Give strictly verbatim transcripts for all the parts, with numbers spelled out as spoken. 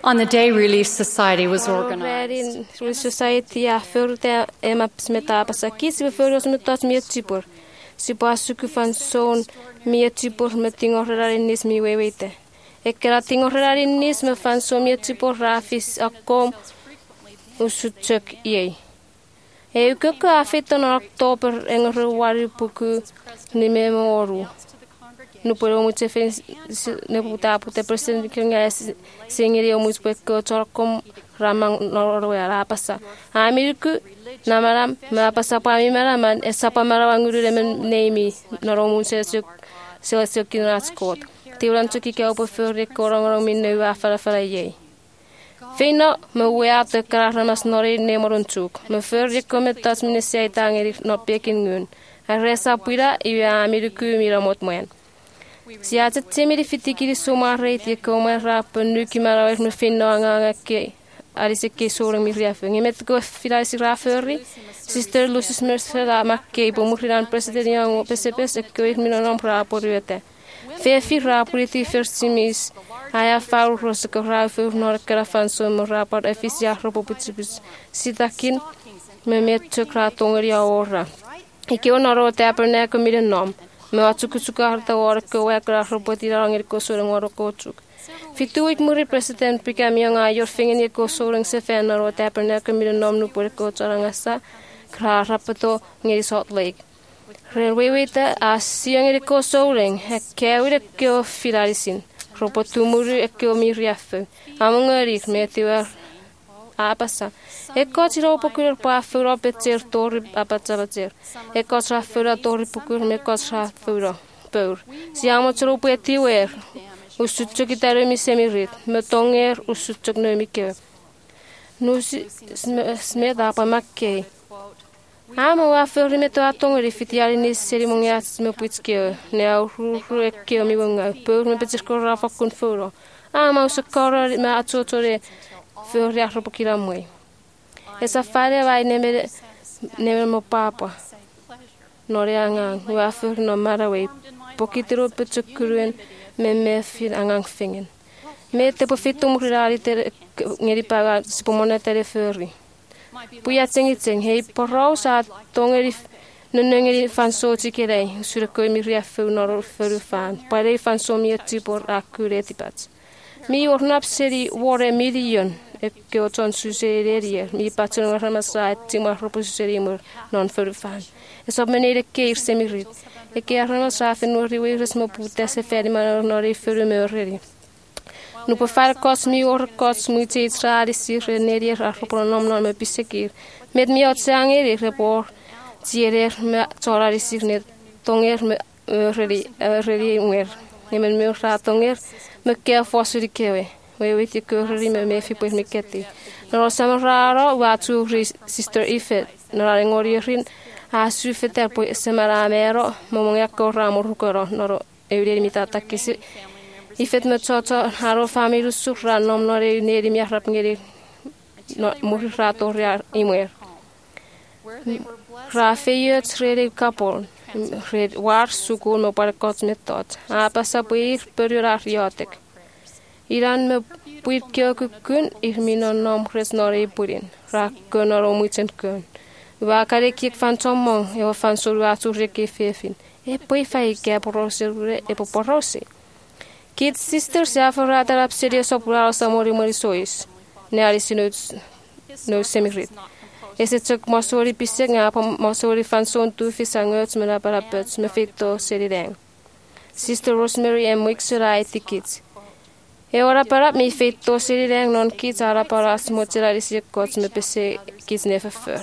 On the day Relief Society was organized. Organized. Relief Society ja förde ema smetapassa kisi förde oss metas mietipor. Sipaasuku fanson mietipor metingorrarinnis mi wewite. Ekkera tingorrarinnis me fanson mietipor rafis akkom usutsök ei. Ei koko afeton oktober engruari puku nimemoru. No puedo mucho ne puta puta presidente que nga singiri o mucho peko torkom ramang norwe la pasa. Ameriku namaram ma pasa pa mi maraman esapa marawanguru le nemi noro mucho se se se kinraskot. Tiulan tuki ke opo fyrir korong min nu afara fara ye. Fina me wea te karamas nori nemoruntuk. Me fyrir kometas minisia tangeri no pekingun. Arresa puira i Ameriku miramot moen. Sieltä temiri fitikiri sumareit ja komen rappen nykimääräis me finna anga ke alisekki suurin mirjafun. Ja metko filaisi raferi. Sister Lucis Merceda makkei pomuriran presidentian P C P S ekkoi minun on raporiyete. Fefi raporiti firstimis aja faurus ko rafur norkera fansum raport efisia robopitsipis. Sitäkin me miettä kratongeria ora. Iki on oro täpernäkö miten nom. Me atsukusuka harta orko wekra roboti rangir ko soreng orko tsuk. Fituik muri president pikam yang ayor fingen ye ko soreng se fenna ro tabernacle mi nom nu por ko tsarangasa kra rapato ngiri Salt Lake. Railway wita asiang ye ko soreng hakewire ko filarisin. Robotu muri ko mi riafu. Amongari metiwa apasa. Ekko tiro pokur pa fura betser tor apatsavatser. Ekko tra fura tor pokur me ko tra fura. Pur. Siamo tro petiwer. Usutjuk itaro mi semirit. Me tonger usutjuk no mi ke. Nusi smeda pa makke. Amo wa fura me to atongri fitiali ni ceremonias me puitske. Ne au ru ekki mi wonga. Pur me betser ko rafa kun fura. Amo usukora me atotore fura ya robokira moi. Esa fare vai neme neme mo papa. Nore angang wa fur no marawe. Pokitiro petsukuruen me me fir angang fingen. Me te po fitum rurali te ngeri paga spomona te furri. Puya tsengitseng hei porau sa tongeri nungeri fanso tikere sura ko mi riafu no furu fan. Pare fanso mi tipor akureti pats. Mi ornap seri wore million. Ekki o ton suserier mi patron ramasa tima proposirimur non förfan. Eso menere keir semirit. Ekki ramasa fenori wiris mo puta se ferma nori förmörri. Nu på far kos mi or kos mi titsrari sir neri rapronom non me pisekir. Med mi ot sangeri report tirer me torari sir net tonger me redi redi mer. Nemen me ratonger me ke fosuri kewe. We weet je keurig me me fipo me keti. No samararo wa tu sister Ifet. No la ngorierin a su feter po semara mero momonga ko ramo rukoro no euri mi tata kisi. Ifet me toto haro family sukra nom no re neri mi rap ngeri no muri rato ria imer. Rafeyet rede couple. Red war suku no par kosmetot. A pasa po ir periora riotek. Iran me puit kyo kun irmino nom resnore purin rakko noro muiten kun wa kare kik fantomo e fan solwa surre ke fefin e poi fai ke porosere e poporose kid sister se afora tarap serie sopura samori morisois ne alisinus no semirit ese tok mosori pisenga pa mosori fanson tu fisangots me la parapets me fito serideng sister Rosemary and Mixera tickets. E ora para mi feito serireng non kids ara para smotirari si kots me pese kids nefa för.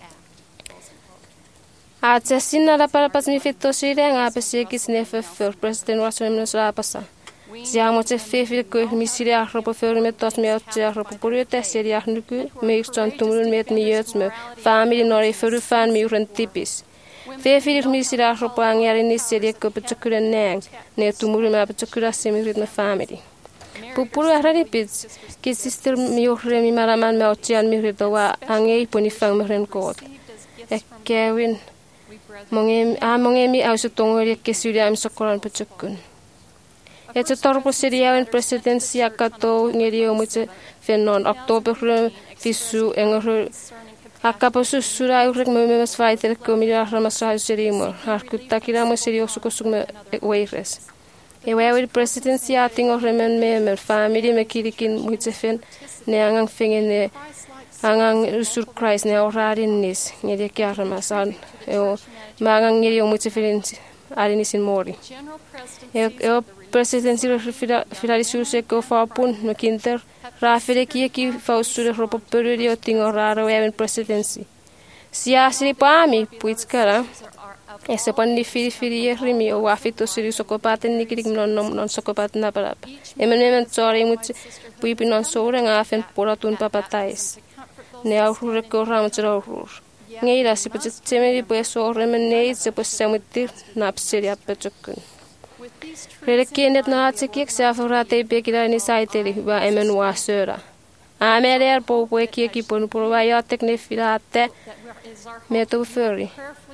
A tessina la para pas mi feito serireng a pese kids nefa för president Russell nos la pasa. Siamo te fefi ko mi siria ropo för me tos me otja ropo puriete siria nuku me ston tumrun met mi jöts me family nori för fan mi uren tipis. Fefi mi siria ropo angari ni siria ko petukura neng ne tumrun me petukura semi rit me family. Pupuru arari pits ki sister mi ohre mi maraman me otian mi redowa angei poni fang meren kot. E Kevin mongem a mongemi au sotongori ke suria mi sokoran pechukun. E te torpo seria en presidensia kato ngeri o mute fenon October fisu engor akapa susura urek memes fighter komira ramasra serimo arkutta kiramo serio sukosume weires. E wewe presidensia tingo remen memer family me kirikin mute fen ne angang fengene angang usur Christ ne orarin nis ngeri kiaramasan e o mangang ngeri o mute fen arinisin mori. E o presidency filarisus ko fapun no kinter rafere ki ki fausure ropo perio tingo raro even presidency siasi pami puitskara ese pandi firi firi rimi o afito siri sokopaten nikirik non non sokopat na para emenem sorry mut puipi non sore nga afen poratun papatais ne aurure ko ramtsro ngeira si put temeri peso remenei se pos semutir napseri apetokun Relekienet naatsekik safurate pekilani saiteli hyvä emen waasöra. Aameler po po kieki pon purva jatek ne filate me to furry.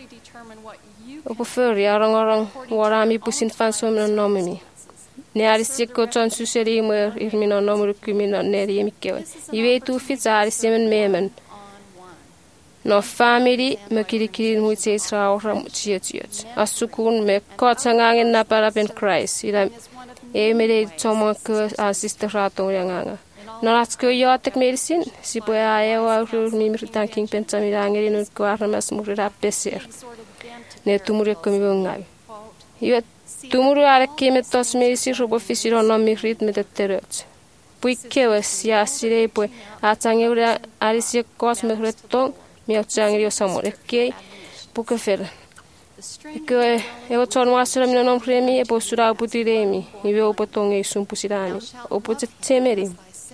Opo furry arang arang warami pusin fansom nomimi. Ne arisi ko ton suseri mer irmino nomur kumino neri mikkewe. Ive tu fitsari semen memen. No family me kirikiri muitse israora mutsiet. Asukun me kotsangangen na para ben Christ. Ila e mere tomo ko asister rato yanganga. No latsko yotek medicine si po ae wa ru mi tanking pentamilangeri no ko armas murira peser. Ne tumure komi bongai. Yo tumuru ara keme tos medicine robo fisiro no mi ritme de terot. Puikewe sia sire po atangeur arisi kosme reton mi otsangri o samore ke puke fer ke e o ton wasra mi non premi e postura putiremi i ve o potonge sum pusirani o pote temeri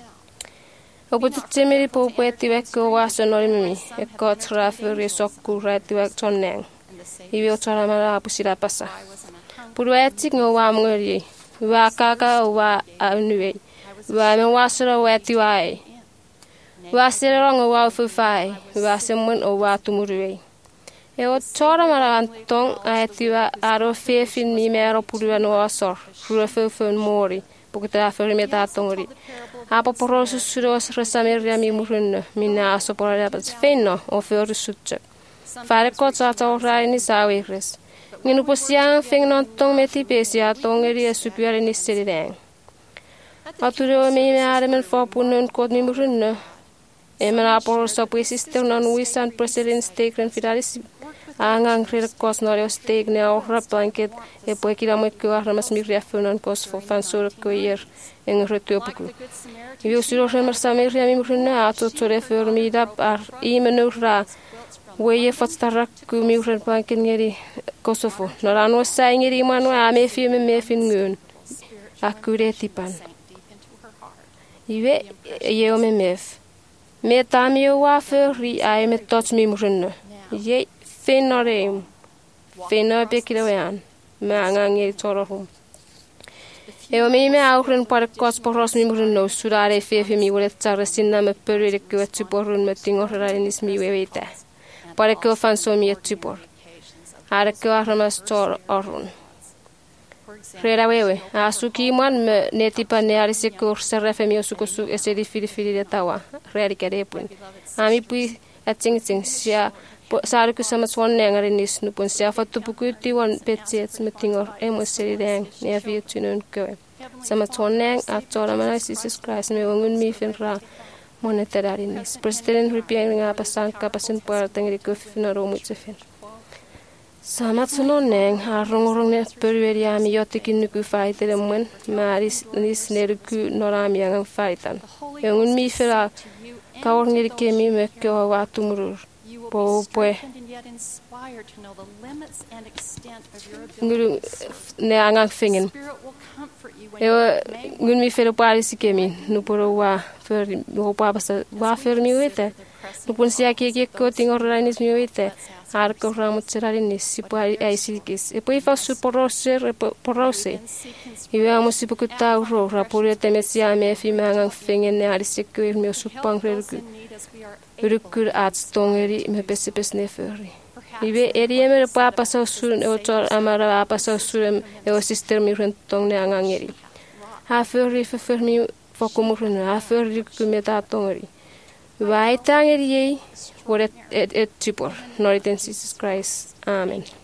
o pote temeri po poeti vekko wasa norimi e ko traferi sokku rati vek tonneng i ve o tara mara pusira pasa purueti ngo wa mngeri wa kaka wa anuei wa me wasra weti wai wa serong o wa fufai wa semon o wa tumurui e o tora marantong a etiwa aro fefin mi mero purua no asor rua fefun mori pukita feri meta tongori apa porosu suros resameria mi murunno minna aso poraya bas fenno o feru sutche fare kotsa ta orai ni sawires nginu posian fengnon tong meti pesia tongeri supiare ni sereng aturo mi me armen fo punnon kod mi murunno Emma por so sister non wisan president stake fidalis angang rir kos norio stake ne ora blanket e po kira mo ko armas mi refunon kos fo fansur ko yer en retu puku io siro remer samer mi murna ato tore for mi da ar i menura weye fatstarra ku mi rir blanket ngeri kosofo no rano sai ngeri mano a me fi me fin ngun akure tipan ive ye o me mef Me tamio wa furri ai me tots mi murunno. Ye fenoreum. Feno bekiloan. Me angangi torohum. E o me me auren par kos poros mi murunno surare fefe mi wole tsara sinna me perre ke tsuporun me tingorra nis mi wewete. Par ke fanso mi tsupor. Ara ke armas tor orun. Rera wewe, asuki man me netipa ne arisi kur serrefe mi osukosu esedi fili fili de tawa, reri kadepun. Ami pui ating ting sia saru ku sama swan ngari nis nupun sia fatu pukuti wan petset metingor emo seri deng ne afi tunun ko. Sama swan nang atora mana Jesus Christ me wangun mi finra monetary nis. President ripiang nga pasang kapasin por tengri ko finaro mutsefen. Sama tsunon neng harong-rong ne perweri ami yotikin nuku faitere mwen maris nis neruku norami ang faitan. Yung mi fera kaor ngiri kemi me kyo wa tumurur. Po poe. Nguru ne angang fingen. Yo ngun mi fera parisi kemi nupuro wa fer ho pa basa wa fer mi wete. Nupun sia ki ki ko tingor ranis mi wete. Arco ramo cerarinis si può aisikis e poi fa su porose porose io si può tauro rapore temesia me fimangang fengene arisikku il mio supangreku urukur at stongeri me pesipes neferi ibe erieme pa pasa sur e otor amara pasa sur e o sister mi rentong ne angangeri Ha furi fufurmi fokumuruna. Ha furi kumeta tongori. Vai tangeri wore et et tipor. Noriten Jesus Christ. Amen.